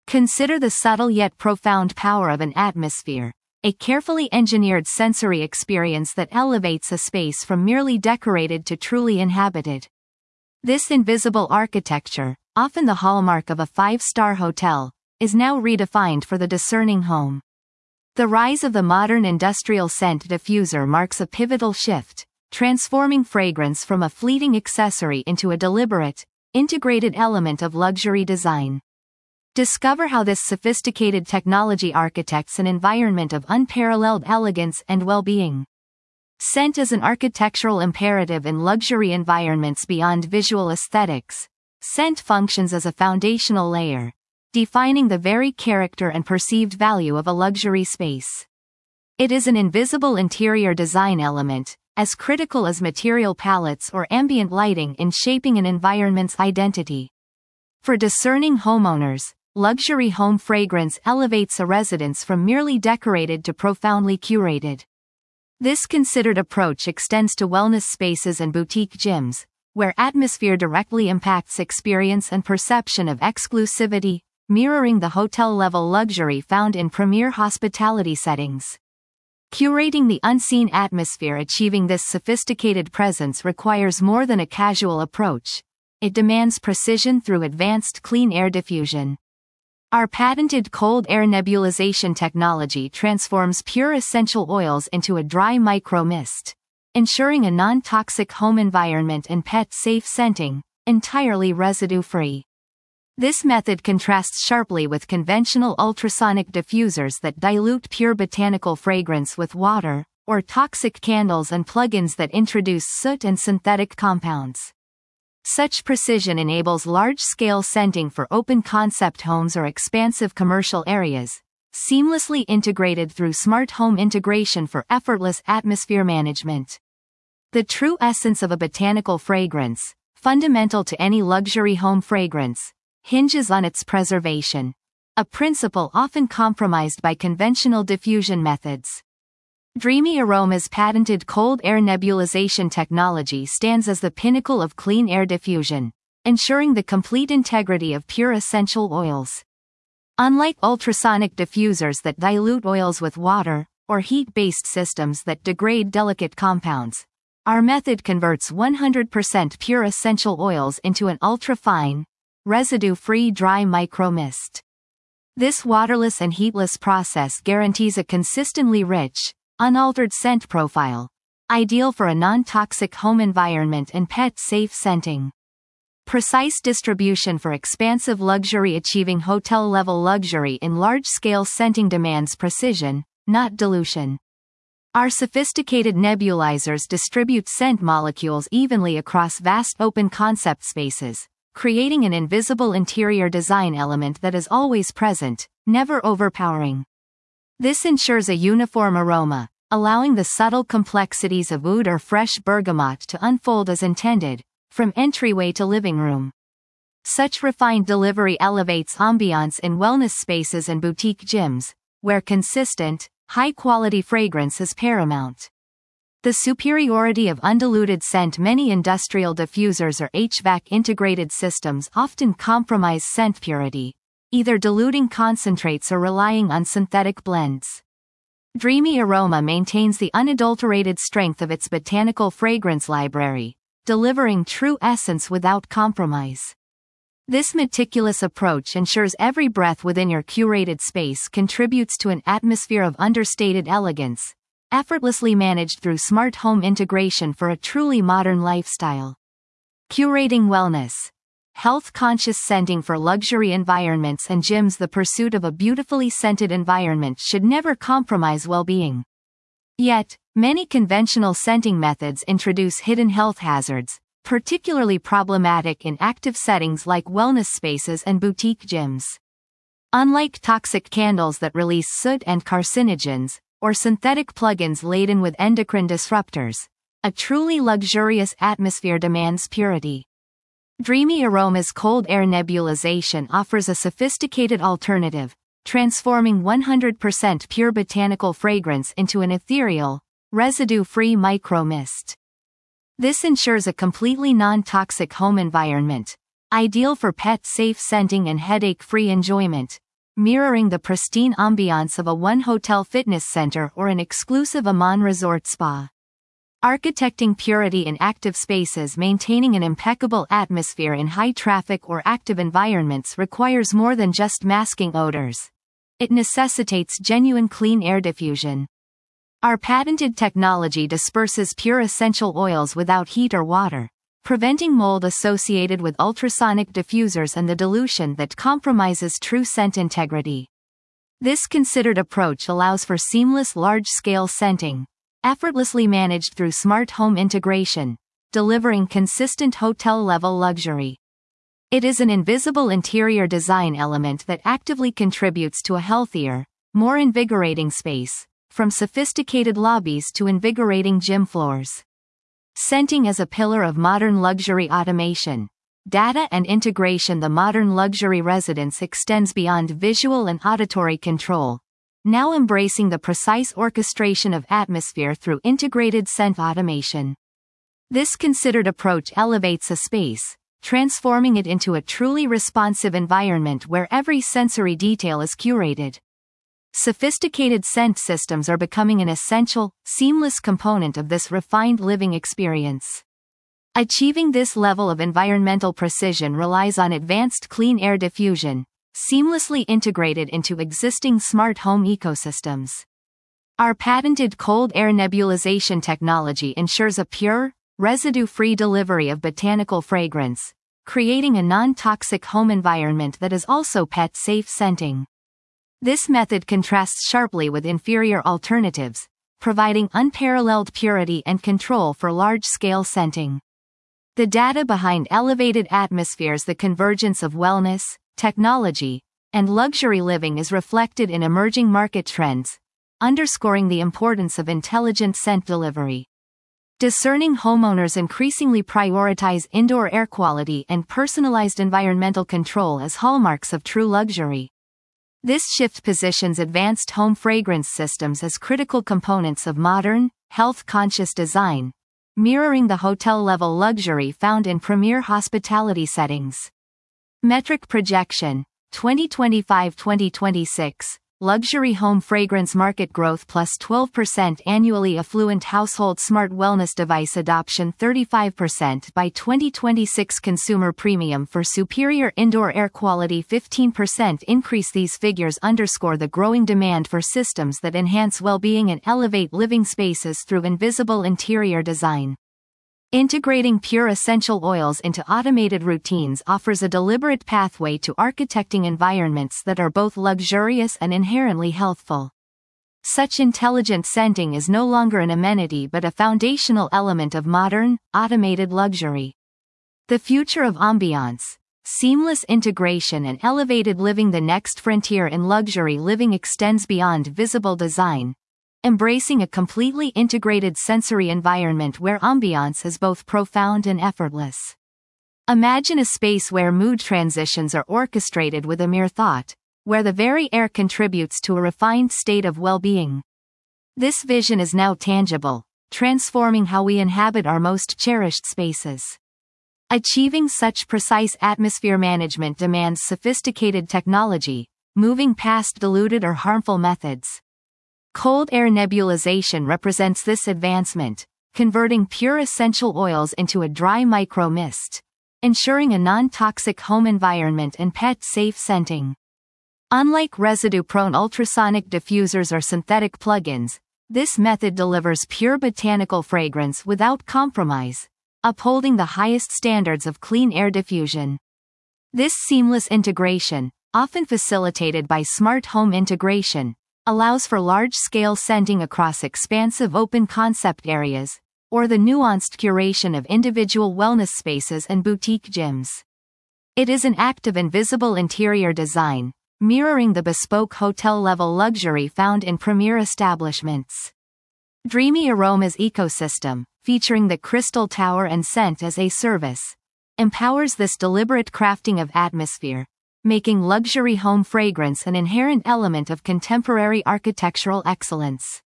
Consider the subtle yet profound power of an atmosphere, a carefully engineered sensory experience that elevates a space from merely decorated to truly inhabited. This invisible architecture, often the hallmark of a five-star hotel, is now redefined for the discerning home. The rise of the modern industrial scent diffuser marks a pivotal shift, transforming fragrance from a fleeting accessory into a deliberate, integrated element of luxury design. Discover how this sophisticated technology architects an environment of unparalleled elegance and well-being. Scent is an architectural imperative in luxury environments beyond visual aesthetics. Scent functions as a foundational layer, defining the very character and perceived value of a luxury space. It is an invisible interior design element, as critical as material palettes or ambient lighting in shaping an environment's identity. For discerning homeowners, luxury home fragrance elevates a residence from merely decorated to profoundly curated. This considered approach extends to wellness spaces and boutique gyms, where atmosphere directly impacts experience and perception of exclusivity, mirroring the hotel-level luxury found in premier hospitality settings. Curating the unseen atmosphere. Achieving this sophisticated presence requires more than a casual approach. It demands precision through advanced clean air diffusion. Our patented cold air nebulization technology transforms pure essential oils into a dry micro-mist, ensuring a non-toxic home environment and pet-safe scenting, entirely residue-free. This method contrasts sharply with conventional ultrasonic diffusers that dilute pure botanical fragrance with water, or toxic candles and plugins that introduce soot and synthetic compounds. Such precision enables large-scale scenting for open-concept homes or expansive commercial areas, seamlessly integrated through smart home integration for effortless atmosphere management. The true essence of a botanical fragrance, fundamental to any luxury home fragrance, hinges on its preservation, a principle often compromised by conventional diffusion methods. Dreamy Aroma's patented cold air nebulization technology stands as the pinnacle of clean air diffusion, ensuring the complete integrity of pure essential oils. Unlike ultrasonic diffusers that dilute oils with water, or heat-based systems that degrade delicate compounds, our method converts 100% pure essential oils into an ultra-fine, residue-free dry micro-mist. This waterless and heatless process guarantees a consistently rich, unaltered scent profile, ideal for a non-toxic home environment and pet-safe scenting. Precise distribution for expansive luxury. Achieving hotel-level luxury in large-scale scenting demands precision, not dilution. Our sophisticated nebulizers distribute scent molecules evenly across vast open-concept spaces, creating an invisible interior design element that is always present, never overpowering. This ensures a uniform aroma, allowing the subtle complexities of oud or fresh bergamot to unfold as intended, from entryway to living room. Such refined delivery elevates ambiance in wellness spaces and boutique gyms, where consistent, high-quality fragrance is paramount. The superiority of undiluted scent. Many industrial diffusers or HVAC-integrated systems often compromise scent purity, either diluting concentrates or relying on synthetic blends. Dreamy Aroma maintains the unadulterated strength of its botanical fragrance library, delivering true essence without compromise. This meticulous approach ensures every breath within your curated space contributes to an atmosphere of understated elegance, effortlessly managed through smart home integration for a truly modern lifestyle. Curating wellness. Health-conscious scenting for luxury environments and gyms. The pursuit of a beautifully scented environment should never compromise well-being. Yet, many conventional scenting methods introduce hidden health hazards, particularly problematic in active settings like wellness spaces and boutique gyms. Unlike toxic candles that release soot and carcinogens, or synthetic plugins laden with endocrine disruptors, a truly luxurious atmosphere demands purity. Dreamy Aroma's cold air nebulization offers a sophisticated alternative, transforming 100% pure botanical fragrance into an ethereal, residue-free micro-mist. This ensures a completely non-toxic home environment, ideal for pet-safe scenting and headache-free enjoyment, mirroring the pristine ambiance of a one-hotel fitness center or an exclusive Aman resort spa. Architecting purity in active spaces. Maintaining an impeccable atmosphere in high-traffic or active environments requires more than just masking odors. It necessitates genuine clean air diffusion. Our patented technology disperses pure essential oils without heat or water, preventing mold associated with ultrasonic diffusers and the dilution that compromises true scent integrity. This considered approach allows for seamless large-scale scenting, effortlessly managed through smart home integration, delivering consistent hotel-level luxury. It is an invisible interior design element that actively contributes to a healthier, more invigorating space, from sophisticated lobbies to invigorating gym floors. Scenting as a pillar of modern luxury automation, data and integration. The modern luxury residence extends beyond visual and auditory control, now embracing the precise orchestration of atmosphere through integrated scent automation. This considered approach elevates a space, transforming it into a truly responsive environment where every sensory detail is curated. Sophisticated scent systems are becoming an essential, seamless component of this refined living experience. Achieving this level of environmental precision relies on advanced clean air diffusion, seamlessly integrated into existing smart home ecosystems. Our patented cold air nebulization technology ensures a pure, residue-free delivery of botanical fragrance, creating a non-toxic home environment that is also pet-safe scenting. This method contrasts sharply with inferior alternatives, providing unparalleled purity and control for large-scale scenting. The data behind elevated atmospheres. The convergence of wellness, technology, and luxury living is reflected in emerging market trends, underscoring the importance of intelligent scent delivery. Discerning homeowners increasingly prioritize indoor air quality and personalized environmental control as hallmarks of true luxury. This shift positions advanced home fragrance systems as critical components of modern, health-conscious design, mirroring the hotel-level luxury found in premier hospitality settings. Metric projection: 2025-2026, luxury home fragrance market growth +12% annually. Affluent household smart wellness device adoption 35% by 2026. Consumer premium for superior indoor air quality 15% increase. These figures underscore the growing demand for systems that enhance well-being and elevate living spaces through invisible interior design. Integrating pure essential oils into automated routines offers a deliberate pathway to architecting environments that are both luxurious and inherently healthful. Such intelligent scenting is no longer an amenity but a foundational element of modern, automated luxury. The future of ambiance, seamless integration and elevated living. The next frontier in luxury living extends beyond visible design, embracing a completely integrated sensory environment where ambiance is both profound and effortless. Imagine a space where mood transitions are orchestrated with a mere thought, where the very air contributes to a refined state of well-being. This vision is now tangible, transforming how we inhabit our most cherished spaces. Achieving such precise atmosphere management demands sophisticated technology, moving past diluted or harmful methods. Cold air nebulization represents this advancement, converting pure essential oils into a dry micro-mist, ensuring a non-toxic home environment and pet-safe scenting. Unlike residue-prone ultrasonic diffusers or synthetic plugins, this method delivers pure botanical fragrance without compromise, upholding the highest standards of clean air diffusion. This seamless integration, often facilitated by smart home integration, allows for large-scale scenting across expansive open-concept areas, or the nuanced curation of individual wellness spaces and boutique gyms. It is an act of invisible interior design, mirroring the bespoke hotel-level luxury found in premier establishments. Dreamy Aromas ecosystem, featuring the Crystal Tower and Scent as a Service, empowers this deliberate crafting of atmosphere, making luxury home fragrance an inherent element of contemporary architectural excellence.